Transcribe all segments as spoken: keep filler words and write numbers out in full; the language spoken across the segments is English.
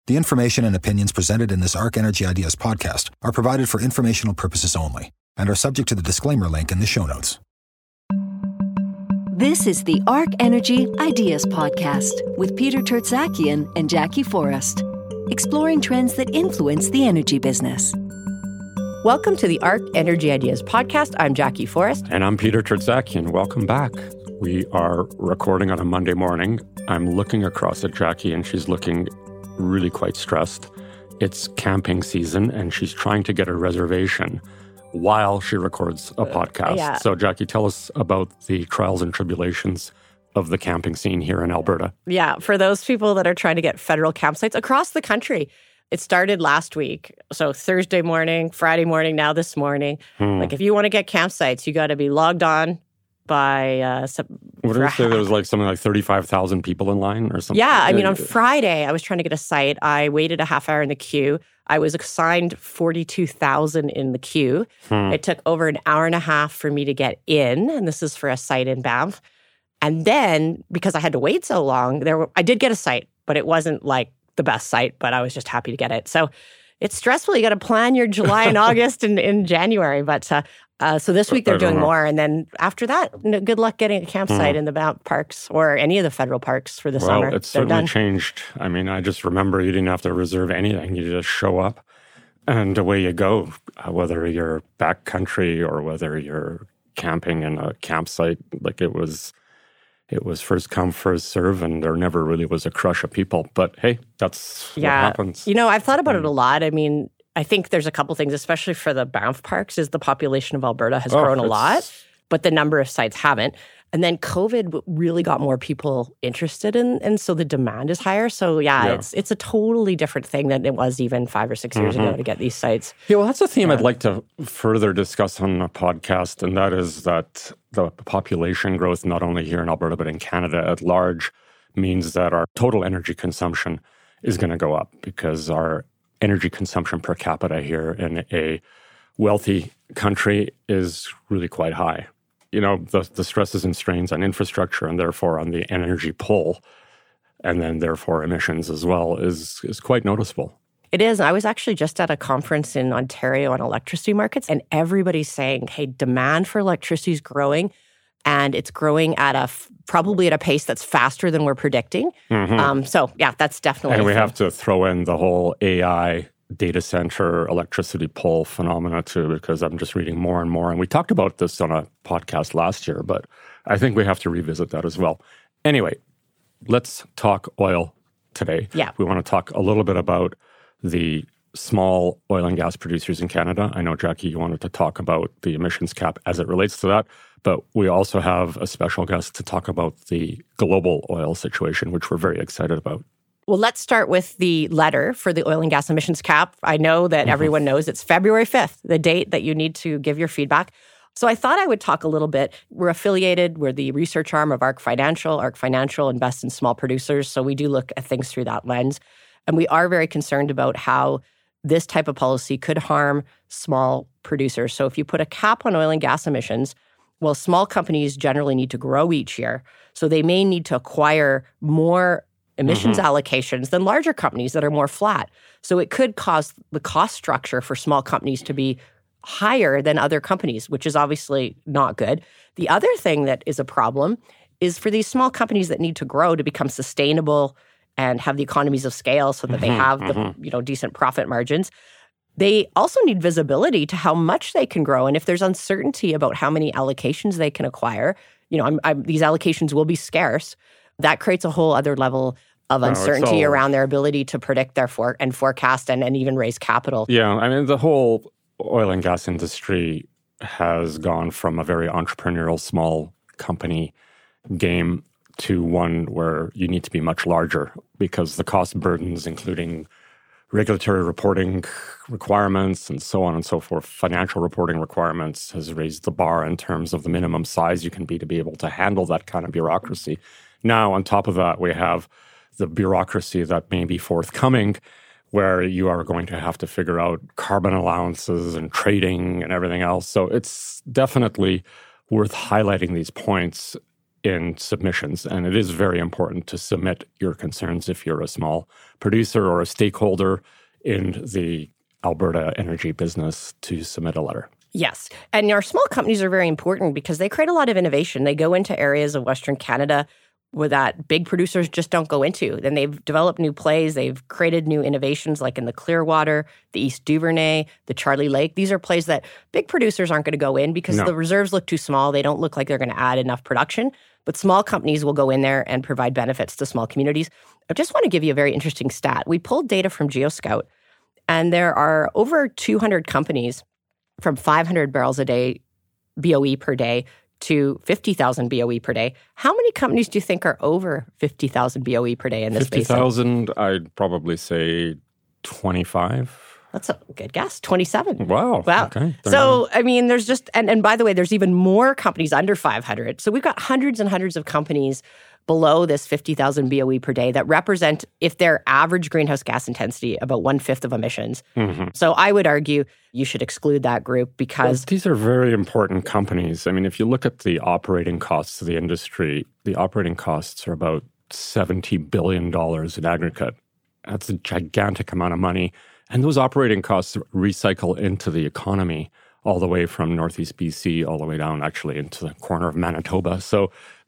The information and opinions presented in this Arc Energy Ideas podcast are provided for informational purposes only and are subject to the disclaimer link in the show notes. This is the Arc Energy Ideas podcast with Peter Tertzakian and Jackie Forrest, exploring trends that influence the energy business. Welcome to the Arc Energy Ideas podcast. I'm Jackie Forrest. And I'm Peter Tertzakian. Welcome back. We are recording on a Monday morning. I'm looking across at Jackie, and she's looking really quite stressed. It's camping season, and she's trying to get a reservation while she records a podcast. Yeah. So, Jackie, tell us about the trials and tribulations of the camping scene here in Alberta. Yeah, for those people that are trying to get federal campsites across the country. It started last week. So Thursday morning, Friday morning, now this morning. Hmm. Like if you want to get campsites, you got to be logged on by... Uh, some, what did you say? There was like something like thirty-five thousand people in line or something? Yeah, I mean, on Friday, I was trying to get a site. I waited a half hour in the queue. I was assigned forty-two thousand in the queue. Hmm. It took over an hour and a half for me to get in, and this is for a site in Banff. And then, because I had to wait so long, there were, I did get a site, but it wasn't like the best site, but I was just happy to get it. So it's stressful. You got to plan your July and August and in January. But uh, uh, so this week they're doing know. more. And then after that, good luck getting a campsite mm. in the Banff parks or any of the federal parks for the well, summer. Well, it's certainly done. changed. I mean, I just remember you didn't have to reserve anything. You just show up and away you go, uh, whether you're backcountry or whether you're camping in a campsite. Like it was... It was first come, first serve, and there never really was a crush of people. But hey, that's yeah. what happens. You know, I've thought about mm. it a lot. I mean, I think there's a couple things, especially for the Banff parks, is the population of Alberta has oh, grown a lot, but the number of sites haven't. And then COVID really got more people interested in, and so the demand is higher. So yeah, yeah. it's it's a totally different thing than it was even five or six years mm-hmm. ago to get these sites. Yeah, well, that's a theme yeah. I'd like to further discuss on the podcast, and that is that the population growth, not only here in Alberta, but in Canada at large, means that our total energy consumption is going to go up because our energy consumption per capita here in a wealthy country is really quite high. You know, the, the stresses and strains on infrastructure and therefore on the energy pull and then therefore emissions as well is is quite noticeable. It is. I was actually just at a conference in Ontario on electricity markets, and everybody's saying, hey, demand for electricity is growing, and it's growing at a probably at a pace that's faster than we're predicting. Mm-hmm. Um, so, yeah, that's definitely And we have to throw in the whole A I data center electricity pull phenomena too, because I'm just reading more and more. And we talked about this on a podcast last year, but I think we have to revisit that as well. Anyway, let's talk oil today. Yeah. We want to talk a little bit about the small oil and gas producers in Canada. I know, Jackie, you wanted to talk about the emissions cap as it relates to that, but we also have a special guest to talk about the global oil situation, which we're very excited about. Well, let's start with the letter for the oil and gas emissions cap. I know that mm-hmm. everyone knows it's February fifth, the date that you need to give your feedback. So I thought I would talk a little bit. We're affiliated. We're the research arm of ARC Financial. ARC Financial invests in small producers. So we do look at things through that lens. And we are very concerned about how this type of policy could harm small producers. So if you put a cap on oil and gas emissions, well, small companies generally need to grow each year. So they may need to acquire more emissions mm-hmm. allocations than larger companies that are more flat. So it could cause the cost structure for small companies to be higher than other companies, which is obviously not good. The other thing that is a problem is for these small companies that need to grow to become sustainable and have the economies of scale so that mm-hmm, they have the mm-hmm. you know decent profit margins. They also need visibility to how much they can grow. And if there's uncertainty about how many allocations they can acquire, you know, I'm, I'm, these allocations will be scarce. That creates a whole other level of uncertainty no, all, around their ability to predict their for and forecast and, and even raise capital. Yeah, I mean, the whole oil and gas industry has gone from a very entrepreneurial small company game to one where you need to be much larger because the cost burdens, including regulatory reporting requirements and so on and so forth, financial reporting requirements, has raised the bar in terms of the minimum size you can be to be able to handle that kind of bureaucracy. Now, on top of that, we have the bureaucracy that may be forthcoming, where you are going to have to figure out carbon allowances and trading and everything else. So it's definitely worth highlighting these points in submissions. And it is very important to submit your concerns if you're a small producer or a stakeholder in the Alberta energy business to submit a letter. Yes. And our small companies are very important because they create a lot of innovation. They go into areas of Western Canada where that big producers just don't go into. Then they've developed new plays. They've created new innovations like in the Clearwater, the East Duvernay, the Charlie Lake. These are plays that big producers aren't going to go in because No. the reserves look too small. They don't look like they're going to add enough production. But small companies will go in there and provide benefits to small communities. I just want to give you a very interesting stat. We pulled data from GeoScout, and there are over two hundred companies from five hundred barrels a day, B O E per day, to fifty thousand B O E per day. How many companies do you think are over fifty thousand B O E per day in this basin? fifty thousand, I'd probably say twenty-five. That's a good guess. twenty-seven. Wow. Wow. Okay. So, I mean, there's just, and, and by the way, there's even more companies under five hundred. So we've got hundreds and hundreds of companies below this fifty thousand B O E per day that represent, if their average greenhouse gas intensity, about one-fifth of emissions. Mm-hmm. So I would argue you should exclude that group because... Well, these are very important companies. I mean, if you look at the operating costs of the industry, the operating costs are about seventy billion dollars in aggregate. That's a gigantic amount of money. And those operating costs recycle into the economy all the way from Northeast B C all the way down actually into the corner of Manitoba. So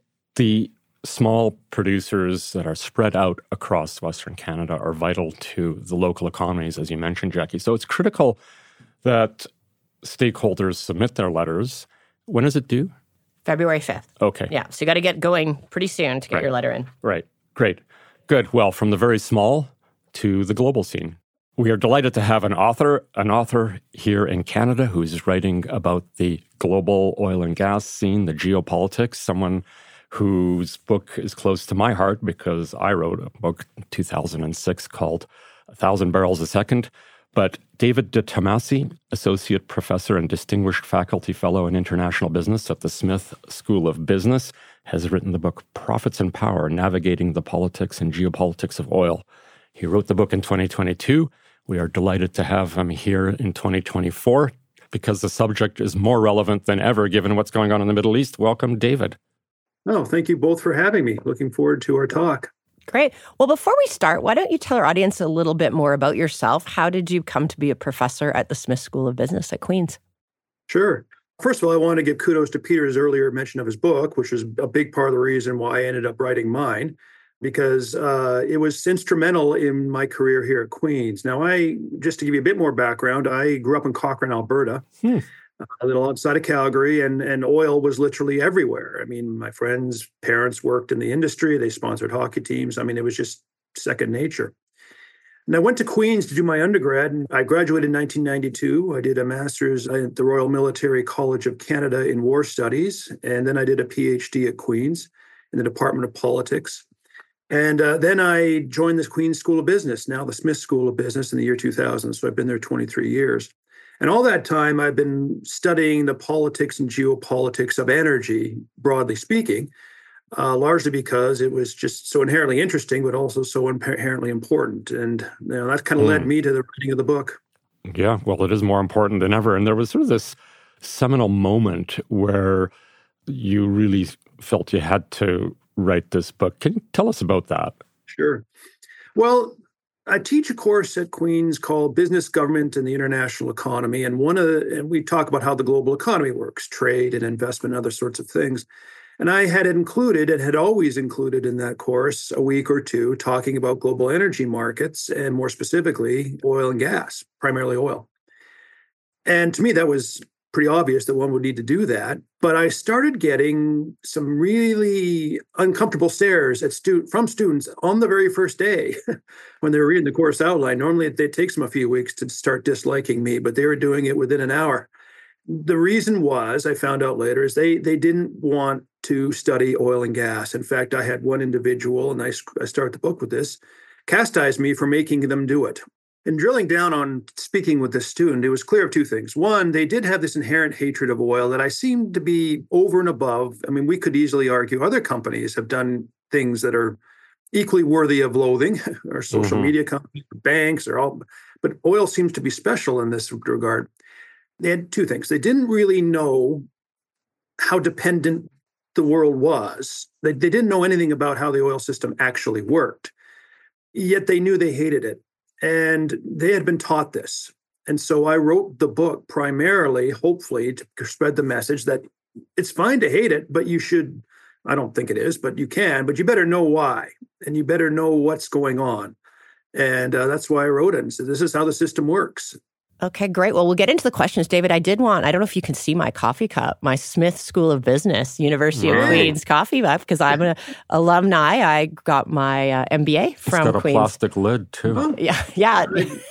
the small producers that are spread out across Western Canada are vital to the local economies, as you mentioned, Jackie. So it's critical that stakeholders submit their letters. When is it due? February fifth. Okay. Yeah, so you got to get going pretty soon to get Right. your letter in. Right. Great. Good. Well, from the very small to the global scene. We are delighted to have an author, an author here in Canada who's writing about the global oil and gas scene, the geopolitics, someone whose book is close to my heart because I wrote a book in two thousand six called A Thousand Barrels a Second. But David De Tomasi, Associate Professor and Distinguished Faculty Fellow in International Business at the Smith School of Business, has written the book Profits and Power, Navigating the Politics and Geopolitics of Oil. He wrote the book in twenty twenty-two. We are delighted to have him here in twenty twenty-four because the subject is more relevant than ever given what's going on in the Middle East. Welcome, David. Oh, thank you both for having me. Looking forward to our talk. Great. Well, before we start, why don't you tell our audience a little bit more about yourself? How did you come to be a professor at the Smith School of Business at Queen's? Sure. First of all, I want to give kudos to Peter's earlier mention of his book, which was a big part of the reason why I ended up writing mine, because uh, it was instrumental in my career here at Queen's. Now, I just to give you a bit more background, I grew up in Cochrane, Alberta, hmm. a little outside of Calgary, and, and oil was literally everywhere. I mean, my friends' parents worked in the industry. They sponsored hockey teams. I mean, it was just second nature. And I went to Queen's to do my undergrad, and I graduated in nineteen ninety-two. I did a master's at the Royal Military College of Canada in War Studies, and then I did a PhD at Queen's in the Department of Politics. And uh, then I joined the Queen's School of Business, now the Smith School of Business, in the year two thousand. So I've been there twenty-three years. And all that time, I've been studying the politics and geopolitics of energy, broadly speaking, uh, largely because it was just so inherently interesting, but also so inherently important. And you know, that kind of mm. led me to the writing of the book. Yeah, well, it is more important than ever. And there was sort of this seminal moment where you really felt you had to write this book. Can you tell us about that? Sure. Well, I teach a course at Queen's called Business, Government, and the International Economy. And one of the, and we talk about how the global economy works, trade and investment and other sorts of things. And I had included, and had always included in that course, a week or two talking about global energy markets, and more specifically, oil and gas, primarily oil. And to me, that was pretty obvious that one would need to do that. But I started getting some really uncomfortable stares at stu- from students on the very first day when they were reading the course outline. Normally, it takes them a few weeks to start disliking me, but they were doing it within an hour. The reason was, I found out later, is they they didn't want to study oil and gas. In fact, I had one individual, and I, I start the book with this, chastise me for making them do it. And drilling down on speaking with this student, it was clear of two things. One, they did have this inherent hatred of oil that I seemed to be over and above. I mean, we could easily argue other companies have done things that are equally worthy of loathing, or social mm-hmm. media companies, or banks, or all. But oil seems to be special in this regard. They had two things. They didn't really know how dependent the world was. They, they didn't know anything about how the oil system actually worked, yet they knew they hated it. And they had been taught this. And so I wrote the book primarily, hopefully, to spread the message that it's fine to hate it, but you should, I don't think it is, but you can, but you better know why. And you better know what's going on. And uh, that's why I wrote it and said, this is how the system works. Okay, great. Well, we'll get into the questions. David, I did want, I don't know if you can see my coffee cup, my Smith School of Business, University Right. of Queens coffee cup, because I'm an alumni. I got my uh, M B A from It's got a Queens. plastic lid, too. Oh, Yeah, yeah.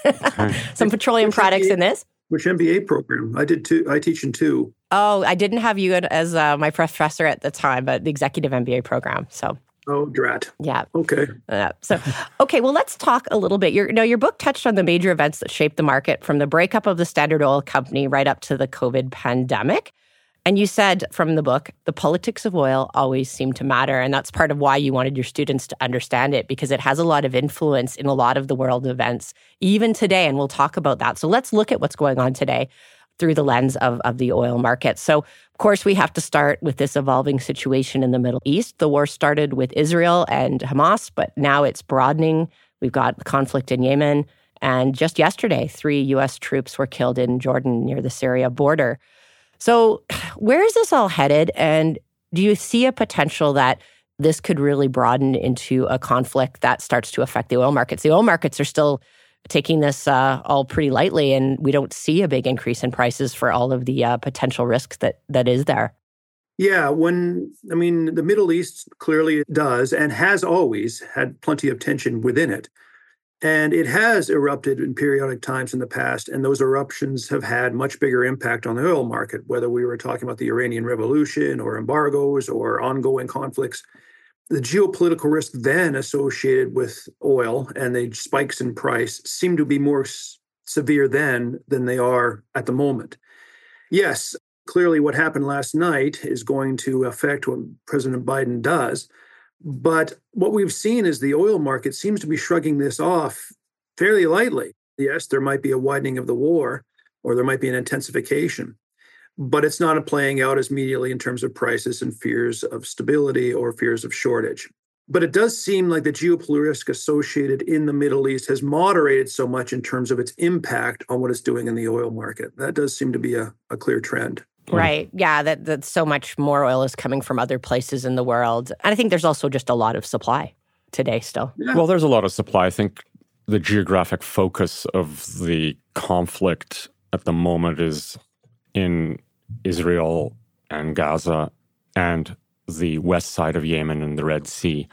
Some petroleum Which products M B A in this. Which M B A program? I did two. I teach in two. Oh, I didn't have you as uh, my professor at the time, but the executive M B A program. So, Oh, drat. yeah. Okay. Uh, so, okay, well, let's talk a little bit. Your, now, your book touched on the major events that shaped the market from the breakup of the Standard Oil Company right up to the COVID pandemic. And you said from the book, the politics of oil always seem to matter. And that's part of why you wanted your students to understand it, because it has a lot of influence in a lot of the world events, even today. And we'll talk about that. So let's look at what's going on today through the lens of, of the oil market. So, of course, we have to start with this evolving situation in the Middle East. The war started with Israel and Hamas, but now it's broadening. We've got the conflict in Yemen. And just yesterday, three U S troops were killed in Jordan near the Syria border. So where is this all headed? And do you see a potential that this could really broaden into a conflict that starts to affect the oil markets? The oil markets are still taking this uh, all pretty lightly, and we don't see a big increase in prices for all of the uh, potential risks that that is there. Yeah, when, I mean, the Middle East clearly does and has always had plenty of tension within it. And it has erupted in periodic times in the past, and those eruptions have had much bigger impact on the oil market, whether we were talking about the Iranian Revolution or embargoes or ongoing conflicts. The geopolitical risk then associated with oil and the spikes in price seem to be more s- severe then than they are at the moment. Yes, clearly what happened last night is going to affect what President Biden does. But what we've seen is the oil market seems to be shrugging this off fairly lightly. Yes, there might be a widening of the war, or there might be an intensification, but it's not playing out as immediately in terms of prices and fears of stability or fears of shortage. But it does seem like the geopolitical risk associated in the Middle East has moderated so much in terms of its impact on what it's doing in the oil market. That does seem to be a, a clear trend. Right. Yeah, that, that so much more oil is coming from other places in the world. And I think there's also just a lot of supply today still. Yeah. Well, there's a lot of supply. I think the geographic focus of the conflict at the moment is in Israel and Gaza and the west side of Yemen and the Red Sea.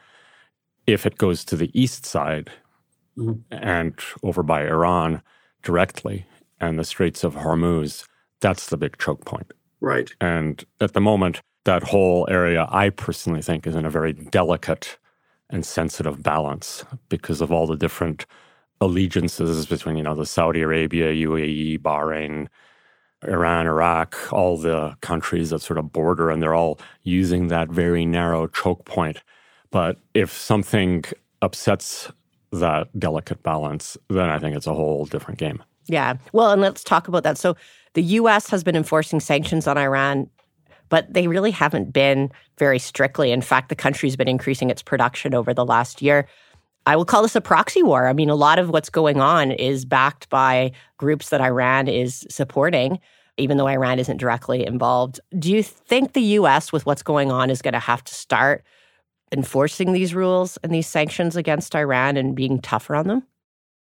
If it goes to the east side mm-hmm. and over by Iran directly and the Straits of Hormuz, that's the big choke point. Right. And at the moment, that whole area, I personally think, is in a very delicate and sensitive balance because of all the different allegiances between, you know, the Saudi Arabia, U A E, Bahrain, Iran, Iraq, all the countries that sort of border, and they're all using that very narrow choke point. But if something upsets that delicate balance, then I think it's a whole different game. Yeah. Well, and let's talk about that. So the U S has been enforcing sanctions on Iran, but they really haven't been very strictly. In fact, the country's been increasing its production over the last year. I will call this a proxy war. I mean, a lot of what's going on is backed by groups that Iran is supporting, even though Iran isn't directly involved. Do you think the U S, with what's going on, is going to have to start enforcing these rules and these sanctions against Iran and being tougher on them?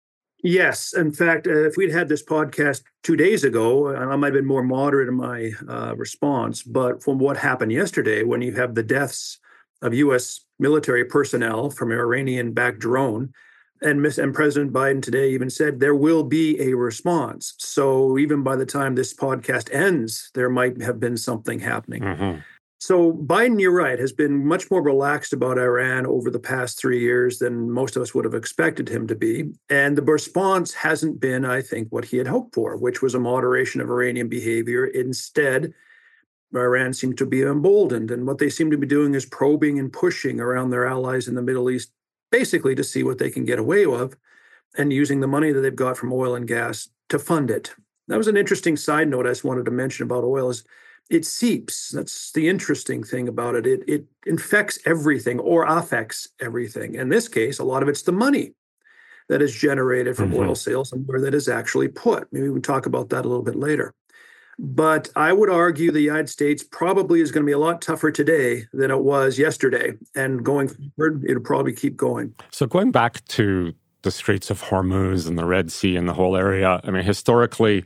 Yes. In fact, uh, if we'd had this podcast two days ago, I might have been more moderate in my uh, response. But from what happened yesterday, when you have the deaths of U S military personnel from an Iranian-backed drone, and, Miss, and President Biden today even said there will be a response. So even by the time this podcast ends, there might have been something happening. Mm-hmm. So Biden, you're right, has been much more relaxed about Iran over the past three years than most of us would have expected him to be. And the response hasn't been, I think, what he had hoped for, which was a moderation of Iranian behavior. Instead, Iran seemed to be emboldened. And what they seem to be doing is probing and pushing around their allies in the Middle East, basically to see what they can get away with, and using the money that they've got from oil and gas to fund it. That was an interesting side note I just wanted to mention about oil is, it seeps. That's the interesting thing about it. It it infects everything or affects everything. In this case, a lot of it's the money that is generated from mm-hmm. oil sales and where that is actually put. Maybe we can talk about that a little bit later. But I would argue the United States probably is going to be a lot tougher today than it was yesterday. And going forward, it'll probably keep going. So going back to the Straits of Hormuz and the Red Sea and the whole area, I mean, historically,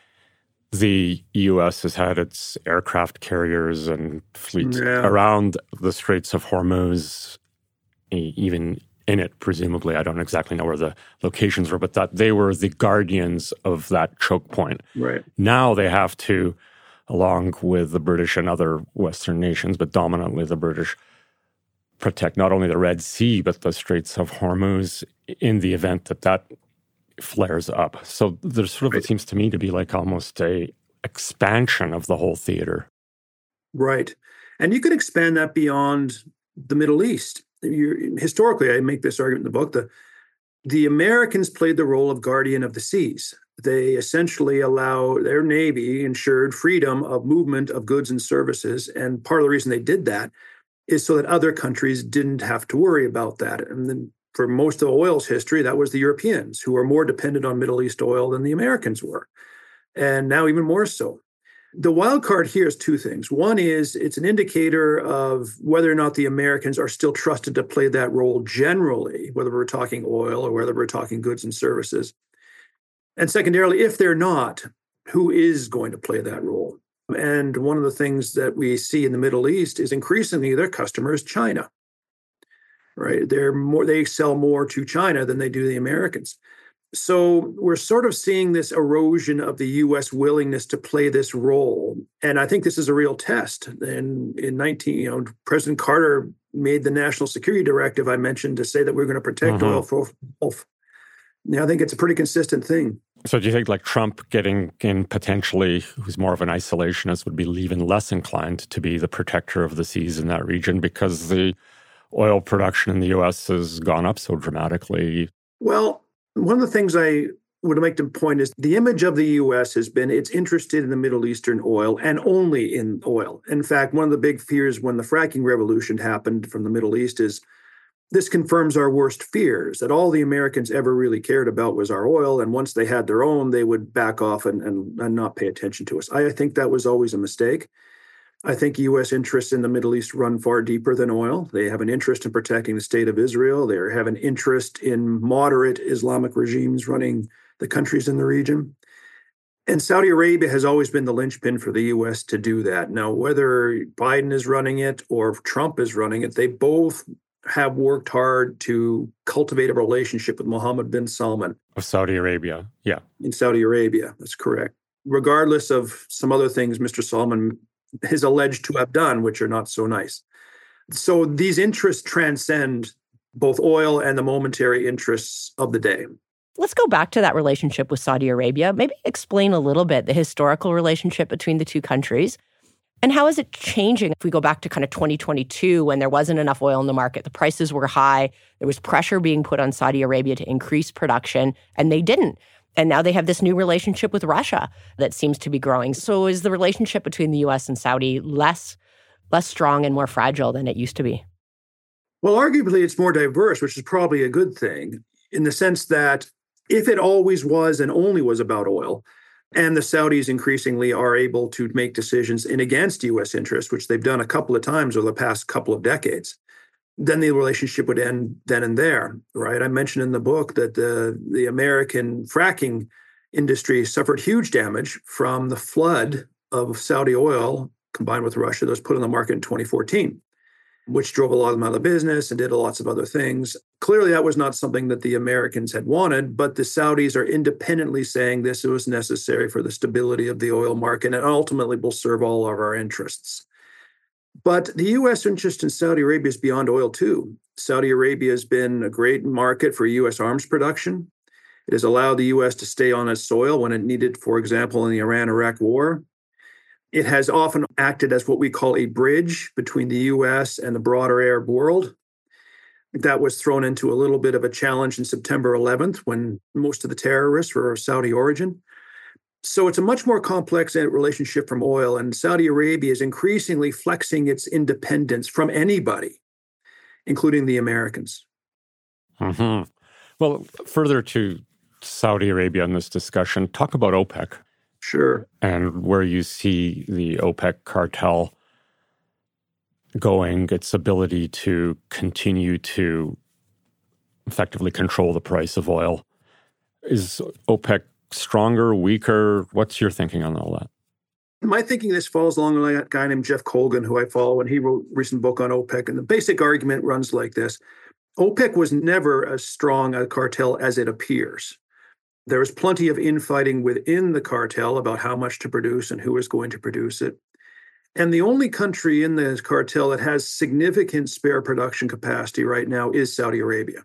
the U S has had its aircraft carriers and fleets yeah. around the Straits of Hormuz, even in it, presumably. I don't exactly know where the locations were, but that they were the guardians of that choke point. Right. Now they have to, along with the British and other Western nations, but dominantly the British, protect not only the Red Sea, but the Straits of Hormuz in the event that that flares up. So there's sort of, right. it seems to me to be like almost a expansion of the whole theater. Right. And you could expand that beyond the Middle East. You, historically, I make this argument in the book, the, the Americans played the role of guardian of the seas. They essentially allow their Navy ensured freedom of movement of goods and services. And part of the reason they did that is so that other countries didn't have to worry about that. And then for most of oil's history, that was the Europeans who were more dependent on Middle East oil than the Americans were. And now even more so. The wild card here is two things. One is it's an indicator of whether or not the Americans are still trusted to play that role generally, whether we're talking oil or whether we're talking goods and services. And secondarily, if they're not, who is going to play that role? And one of the things that we see in the Middle East is increasingly their customer is China. Right? They're more, they sell more to China than they do the Americans. So we're sort of seeing this erosion of the U S willingness to play this role. And I think this is a real test. And in nineteen, you know, President Carter made the National Security Directive I mentioned to say that we're going to protect mm-hmm. oil for Gulf. Yeah, I think it's a pretty consistent thing. So do you think like Trump getting in potentially, who's more of an isolationist, would be even less inclined to be the protector of the seas in that region because the oil production in the U S has gone up so dramatically? Well, one of the things I would make the point is the image of the U S has been it's interested in the Middle Eastern oil and only in oil. In fact, one of the big fears when the fracking revolution happened from the Middle East is this confirms our worst fears, that all the Americans ever really cared about was our oil. And once they had their own, they would back off and, and, and not pay attention to us. I think that was always a mistake. I think U S interests in the Middle East run far deeper than oil. They have an interest in protecting the state of Israel. They have an interest in moderate Islamic regimes running the countries in the region. And Saudi Arabia has always been the linchpin for the U S to do that. Now, whether Biden is running it or Trump is running it, they both have worked hard to cultivate a relationship with Mohammed bin Salman. Of Saudi Arabia, yeah. In Saudi Arabia, that's correct. Regardless of some other things Mister Salman is alleged to have done, which are not so nice. So these interests transcend both oil and the momentary interests of the day. Let's go back to that relationship with Saudi Arabia. Maybe explain a little bit the historical relationship between the two countries. And how is it changing if we go back to kind of twenty twenty-two when there wasn't enough oil in the market, the prices were high, there was pressure being put on Saudi Arabia to increase production, and they didn't. And now they have this new relationship with Russia that seems to be growing. So is the relationship between the U S and Saudi less, less strong and more fragile than it used to be? Well, arguably, it's more diverse, which is probably a good thing in the sense that if it always was and only was about oil, and the Saudis increasingly are able to make decisions in against U S interests, which they've done a couple of times over the past couple of decades, then the relationship would end then and there, right? I mentioned in the book that the, the American fracking industry suffered huge damage from the flood of Saudi oil combined with Russia that was put on the market in twenty fourteen, which drove a lot of them out of business and did lots of other things. Clearly, that was not something that the Americans had wanted, but the Saudis are independently saying this was necessary for the stability of the oil market and ultimately will serve all of our interests. But the U S interest in Saudi Arabia is beyond oil, too. Saudi Arabia has been a great market for U S arms production. It has allowed the U S to stay on its soil when it needed, for example, in the Iran-Iraq war. It has often acted as what we call a bridge between the U S and the broader Arab world. That was thrown into a little bit of a challenge in September eleventh when most of the terrorists were of Saudi origin. So it's a much more complex relationship from oil, and Saudi Arabia is increasingly flexing its independence from anybody, including the Americans. Mm-hmm. Well, further to Saudi Arabia in this discussion, talk about OPEC. Sure. And where you see the OPEC cartel going, its ability to continue to effectively control the price of oil. Is OPEC stronger, weaker? What's your thinking on all that? My thinking this falls along with a guy named Jeff Colgan, who I follow, and he wrote a recent book on OPEC. And the basic argument runs like this. OPEC was never as strong a cartel as it appears. There was plenty of infighting within the cartel about how much to produce and who was going to produce it. And the only country in the cartel that has significant spare production capacity right now is Saudi Arabia.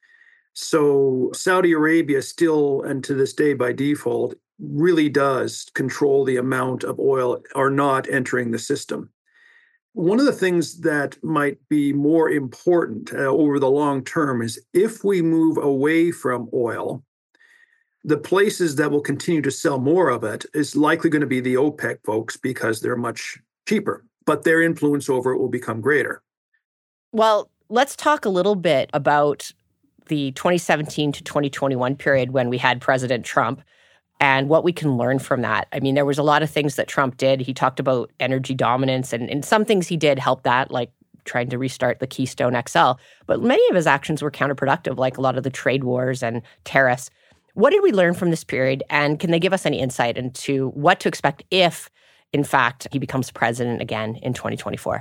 So Saudi Arabia still, and to this day by default, really does control the amount of oil or not entering the system. One of the things that might be more important uh, over the long term is if we move away from oil, the places that will continue to sell more of it is likely going to be the OPEC folks because they're much cheaper, but their influence over it will become greater. Well, let's talk a little bit about the twenty seventeen to twenty twenty-one period when we had President Trump and what we can learn from that. I mean, there was a lot of things that Trump did. He talked about energy dominance, and, and some things he did help that, like trying to restart the Keystone X L. But many of his actions were counterproductive, like a lot of the trade wars and tariffs. What did we learn from this period? And can they give us any insight into what to expect if, in fact, he becomes president again in twenty twenty-four?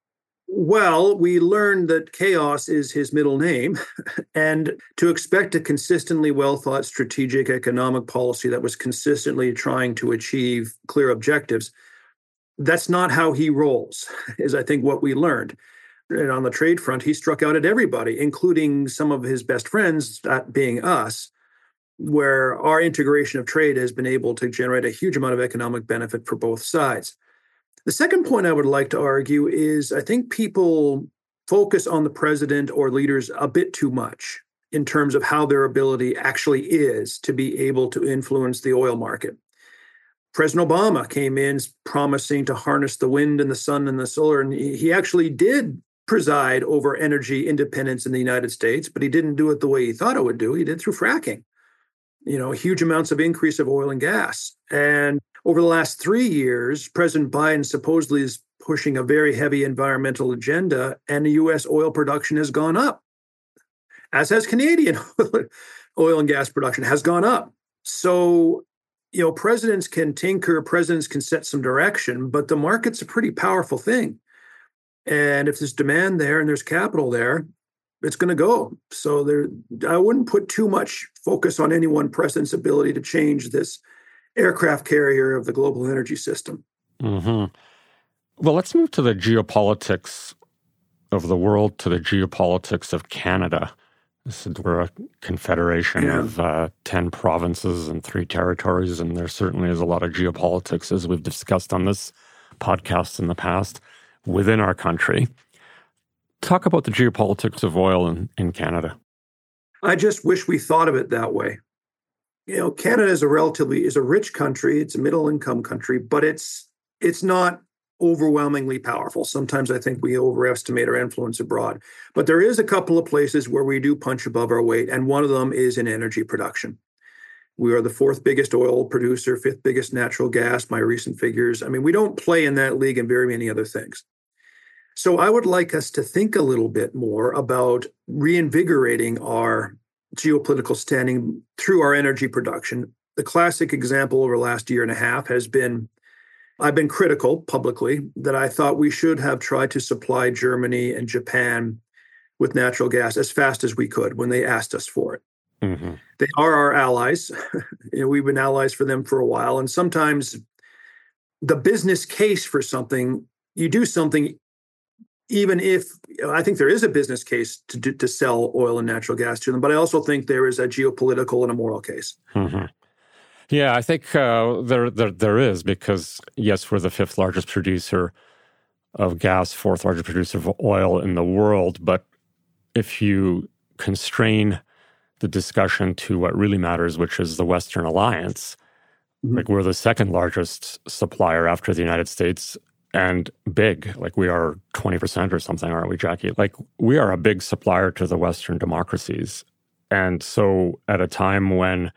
Well, we learned that chaos is his middle name, and to expect a consistently well-thought strategic economic policy that was consistently trying to achieve clear objectives, that's not how he rolls, is I think what we learned. And on the trade front, he struck out at everybody, including some of his best friends, that being us, where our integration of trade has been able to generate a huge amount of economic benefit for both sides. The second point I would like to argue is I think people focus on the president or leaders a bit too much in terms of how their ability actually is to be able to influence the oil market. President Obama came in promising to harness the wind and the sun and the solar, and he actually did preside over energy independence in the United States, but he didn't do it the way he thought it would do. He did through fracking. You know, huge amounts of increase of oil and gas. And over the last three years, President Biden supposedly is pushing a very heavy environmental agenda, and the U S oil production has gone up, as has Canadian oil and gas production has gone up. So, you know, presidents can tinker, presidents can set some direction, but the market's a pretty powerful thing. And if there's demand there and there's capital there, it's going to go. So there, I wouldn't put too much focus on any one president's ability to change this aircraft carrier of the global energy system. Mm-hmm. Well, let's move to the geopolitics of the world, to the geopolitics of Canada. This is, we're a confederation yeah. of uh, ten provinces and three territories, and there certainly is a lot of geopolitics, as we've discussed on this podcast in the past, within our country. Talk about the geopolitics of oil in, in Canada. I just wish we thought of it that way. You know, Canada is a relatively is a rich country. It's a middle income country, but it's it's not overwhelmingly powerful. Sometimes I think we overestimate our influence abroad. But there is a couple of places where we do punch above our weight, and one of them is in energy production. We are the fourth biggest oil producer, fifth biggest natural gas, my recent figures. I mean, we don't play in that league and very many other things. So I would like us to think a little bit more about reinvigorating our geopolitical standing through our energy production. The classic example over the last year and a half has been, I've been critical publicly that I thought we should have tried to supply Germany and Japan with natural gas as fast as we could when they asked us for it. Mm-hmm. They are our allies. You know, we've been allies for them for a while. And sometimes the business case for something, you do something even if I think there is a business case to do, to sell oil and natural gas to them, but I also think there is a geopolitical and a moral case. Mm-hmm. Yeah, I think uh, there, there there is, because yes, we're the fifth largest producer of gas, fourth largest producer of oil in the world. But if you constrain the discussion to what really matters, which is the Western alliance, Mm-hmm. Like we're the second largest supplier after the United States and big. Like we are twenty percent or something, aren't we, Jackie? Like we are a big supplier to the Western democracies. And so at a time when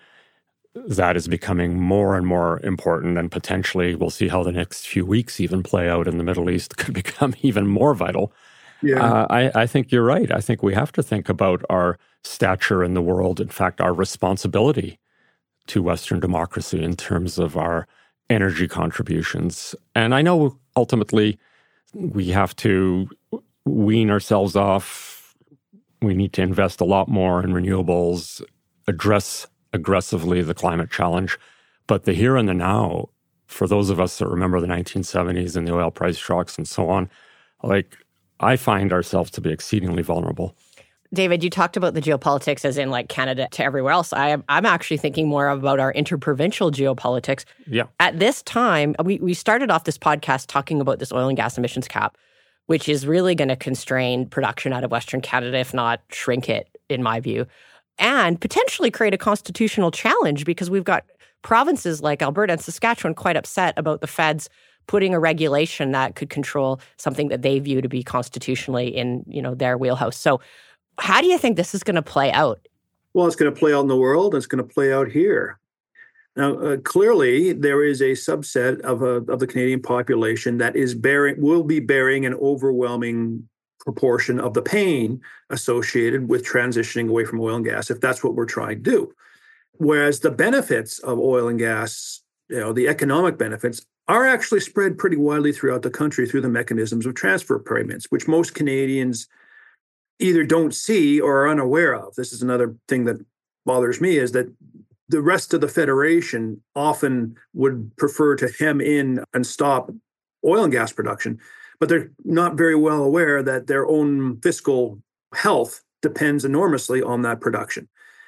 that is becoming more and more important, and potentially we'll see how the next few weeks even play out in the Middle East could become even more vital. Yeah, uh, I, I think you're right. I think we have to think about our stature in the world. In fact, our responsibility to Western democracy in terms of our energy contributions. And I know ultimately we have to wean ourselves off. We need to invest a lot more in renewables, address aggressively the climate challenge. But the here and the now, for those of us that remember the nineteen seventies and the oil price shocks and so on, like I find ourselves to be exceedingly vulnerable. David, you talked about the geopolitics as in like Canada to everywhere else. I am, I'm actually thinking more about our interprovincial geopolitics. Yeah. At this time, we, we started off this podcast talking about this oil and gas emissions cap, which is really going to constrain production out of Western Canada, if not shrink it, in my view, and potentially create a constitutional challenge because we've got provinces like Alberta and Saskatchewan quite upset about the feds putting a regulation that could control something that they view to be constitutionally in, you know, their wheelhouse. So how do you think this is going to play out? Well, it's going to play out in the world. It's going to play out here. Now, uh, clearly, there is a subset of a, of the Canadian population that is bearing, will be bearing an overwhelming proportion of the pain associated with transitioning away from oil and gas, if that's what we're trying to do. Whereas the benefits of oil and gas, you know, the economic benefits, are actually spread pretty widely throughout the country through the mechanisms of transfer payments, which most Canadians either don't see or are unaware of. This is another thing that bothers me, is that the rest of the Federation often would prefer to hem in and stop oil and gas production, but they're not very well aware that their own fiscal health depends enormously on that production.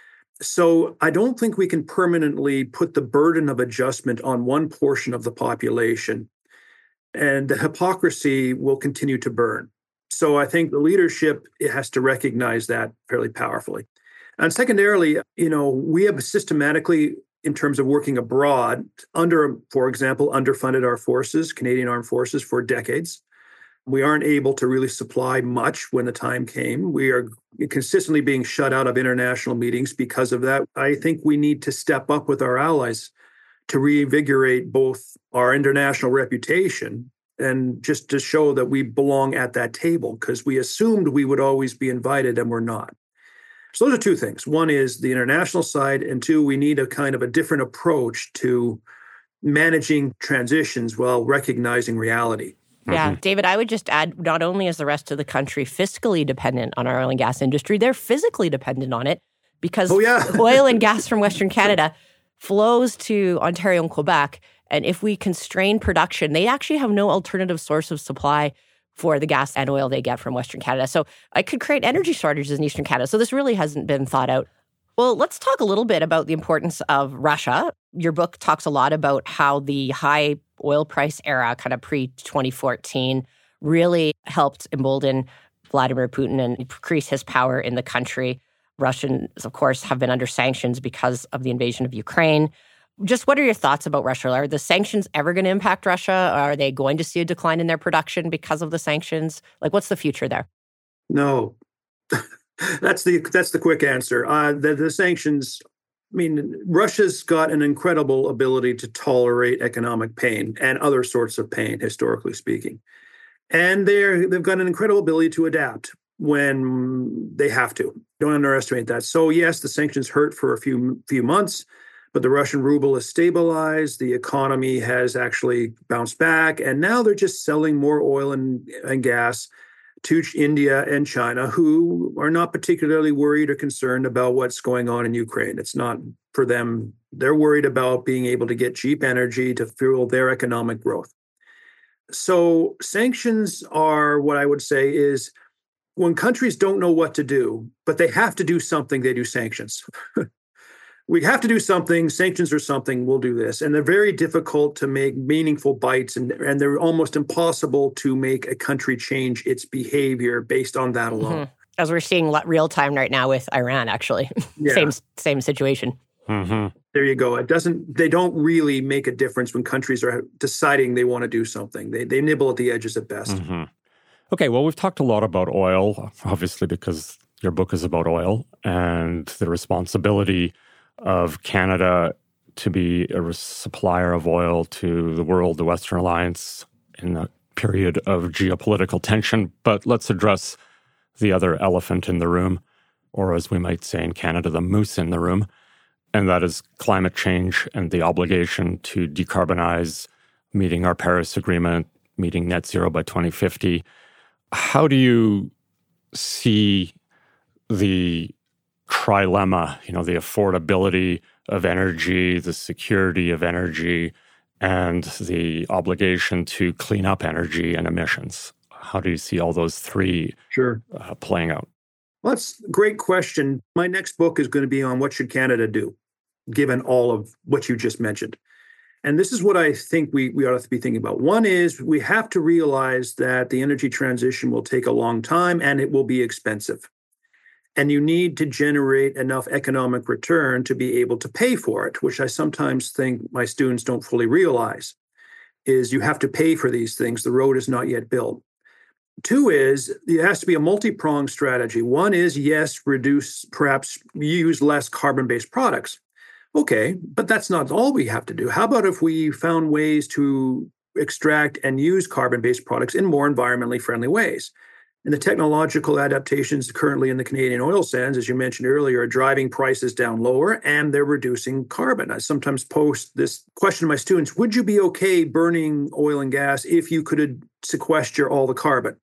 So I don't think we can permanently put the burden of adjustment on one portion of the population, and the hypocrisy will continue to burn. So I think the leadership has to recognize that fairly powerfully. And secondarily, you know, we have systematically, in terms of working abroad, under, for example, underfunded our forces, Canadian Armed Forces, for decades. We aren't able to really supply much when the time came. We are consistently being shut out of international meetings because of that. I think we need to step up with our allies to reinvigorate both our international reputation and just to show that we belong at that table, because we assumed we would always be invited and we're not. So those are two things. One is the international side, and two, we need a kind of a different approach to managing transitions while recognizing reality. Yeah, Mm-hmm. David, I would just add, not only is the rest of the country fiscally dependent on our oil and gas industry, they're physically dependent on it because oh, yeah. oil and gas from Western Canada flows to Ontario and Quebec. And if we constrain production, they actually have no alternative source of supply for the gas and oil they get from Western Canada. So it could create energy shortages in Eastern Canada. So this really hasn't been thought out. Well, let's talk a little bit about the importance of Russia. Your book talks a lot about how the high oil price era, kind of pre twenty fourteen, really helped embolden Vladimir Putin and increase his power in the country. Russians, of course, have been under sanctions because of the invasion of Ukraine. Just what are your thoughts about Russia? Are the sanctions ever going to impact Russia? Are they going to see a decline in their production because of the sanctions? Like, what's the future there? No, that's the that's the quick answer. Uh, the, the sanctions, I mean, Russia's got an incredible ability to tolerate economic pain and other sorts of pain, historically speaking. And they're, they've got an incredible ability to adapt when they have to. Don't underestimate that. So yes, the sanctions hurt for a few few months, but the Russian ruble has stabilized. The economy has actually bounced back. And now they're just selling more oil and, and gas to India and China, who are not particularly worried or concerned about what's going on in Ukraine. It's not for them. They're worried about being able to get cheap energy to fuel their economic growth. So sanctions are what I would say is when countries don't know what to do, but they have to do something, they do sanctions. We have to do something, sanctions or something, we'll do this. And they're very difficult to make meaningful bites, and, and they're almost impossible to make a country change its behavior based on that alone. Mm-hmm. As we're seeing real time right now with Iran, actually. Yeah. same same situation. Mm-hmm. There you go. It doesn't, they don't really make a difference when countries are deciding they want to do something. They they nibble at the edges at best. Mm-hmm. Okay, well, we've talked a lot about oil, obviously, because your book is about oil and the responsibility of Canada to be a supplier of oil to the world, the Western Alliance, in a period of geopolitical tension. But let's address the other elephant in the room, or as we might say in Canada, the moose in the room, and that is climate change and the obligation to decarbonize, meeting our Paris Agreement, meeting net zero by twenty fifty. How do you see the trilemma, you know, the affordability of energy, the security of energy, and the obligation to clean up energy and emissions? How do you see all those three sure. uh, playing out? Well, that's a great question. My next book is going to be on what should Canada do, given all of what you just mentioned. And this is what I think we, we ought to be thinking about. One is we have to realize that the energy transition will take a long time and it will be expensive. And you need to generate enough economic return to be able to pay for it, which I sometimes think my students don't fully realize, is you have to pay for these things. The road is not yet built. Two is it has to be a multi-pronged strategy. One is, yes, reduce, perhaps use less carbon-based products. Okay, but that's not all we have to do. How about if we found ways to extract and use carbon-based products in more environmentally friendly ways? And the technological adaptations currently in the Canadian oil sands, as you mentioned earlier, are driving prices down lower and they're reducing carbon. I sometimes post this question to my students: would you be okay burning oil and gas if you could sequester all the carbon?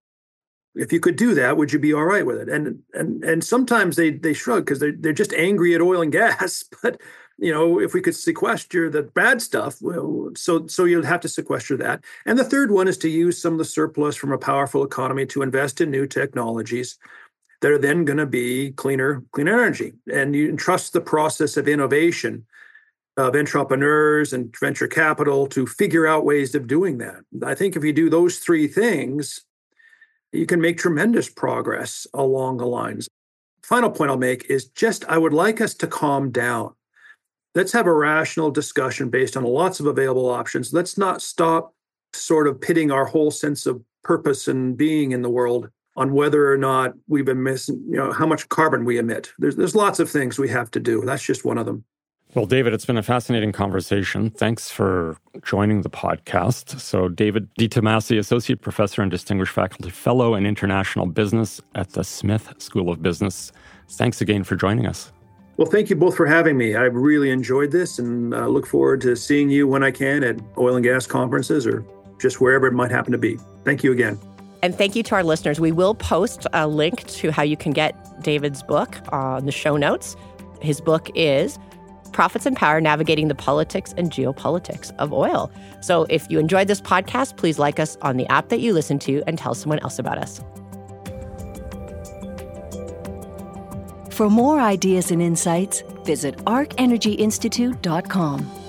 If you could do that, would you be all right with it? And and and sometimes they they shrug because they're, they're just angry at oil and gas. But, you know, if we could sequester the bad stuff, well, so so you'll have to sequester that. And the third one is to use some of the surplus from a powerful economy to invest in new technologies that are then going to be cleaner, cleaner energy. And you trust the process of innovation of entrepreneurs and venture capital to figure out ways of doing that. I think if you do those three things, you can make tremendous progress along the lines. Final point I'll make is just I would like us to calm down. Let's have a rational discussion based on lots of available options. Let's not stop sort of pitting our whole sense of purpose and being in the world on whether or not we've been missing, you know, how much carbon we emit. There's, there's lots of things we have to do. That's just one of them. Well, David, it's been a fascinating conversation. Thanks for joining the podcast. So David DiTomasi, Associate Professor and Distinguished Faculty Fellow in International Business at the Smith School of Business. Thanks again for joining us. Well, thank you both for having me. I've really enjoyed this and uh, look forward to seeing you when I can at oil and gas conferences or just wherever it might happen to be. Thank you again. And thank you to our listeners. We will post a link to how you can get David's book on the show notes. His book is Profits and Power, Navigating the Politics and Geopolitics of Oil. So if you enjoyed this podcast, please like us on the app that you listen to and tell someone else about us. For more ideas and insights, visit arc energy institute dot com.